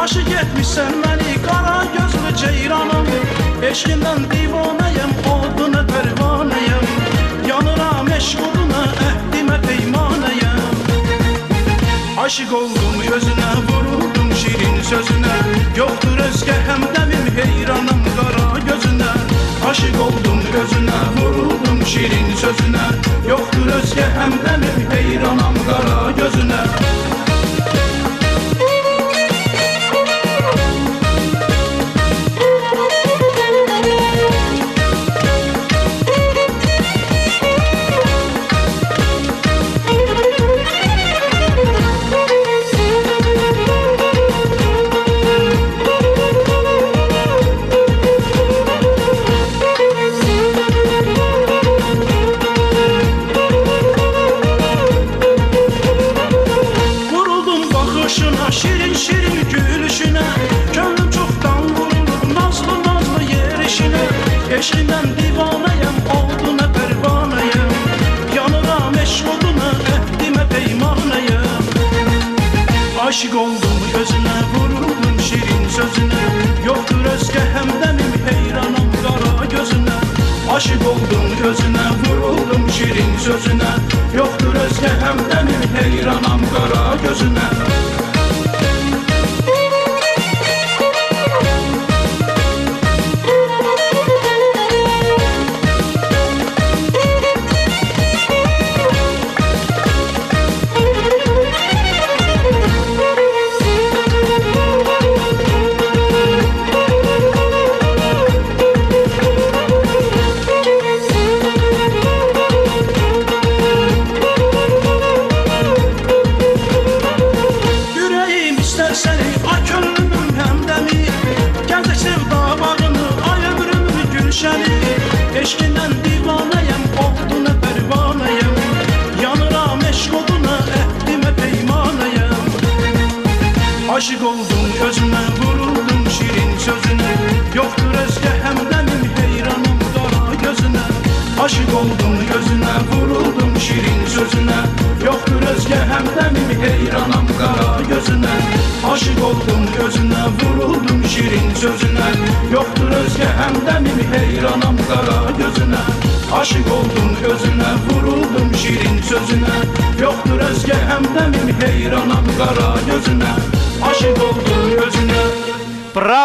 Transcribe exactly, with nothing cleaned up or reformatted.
Aşık etmişsen beni kara gözlü ceyranım. Eşkinden divaneyim, oduna pervaneyim. Yanıram eşk oduna, ehdime peymaneyim. Aşık oldum gözüne, vuruldum şirin sözüne. Yoktur özge hemdemim, heyranım kara gözüne. Aşık oldum gözüne, vuruldum şirin sözüne. Yoktur özge hemdemim, heyranım kara gözüne. Şirin şirin gülüşüne, gönlüm çoktan vurulur nazlı nazlı yerişine. Eşkinden divaneyim, oduna pervaneyim. Yanıram eşk oduna, ehdime peymaneyim. Aşık oldum gözüne, vuruldum şirin sözüne. Yoktur özge hemdemim, heyranım kara gözüne. Aşık oldum gözüne, vuruldum şirin sözüne. Yoktur özge hemdemim, heyranım kara gözüne. Seni ay könlümün hemdemi, gəzək sevda bağını, ay ömrümün gülşəni. Eşkindən divanəyəm, oduna pərvanəyəm. Yanıram eşk oduna, ehdime peymanəyəm. Aşık oldum gözüne, vuruldum şirin sözüne. Yoktur özge hemdemim, heyranım kara gözüne. Aşık oldum gözüne, vuruldum şirin sözüne. Yoktur özge hemdemim, heyranım kara gözüne. Aşık oldum gözüne, vuruldum şirin sözüne. Yoktur özge hemdemim, heyranım kara gözüne. Aşık oldum gözüne, vuruldum şirin sözüne. Yoktur özge hemdemim, heyranım kara gözüne. Aşık oldum gözüne.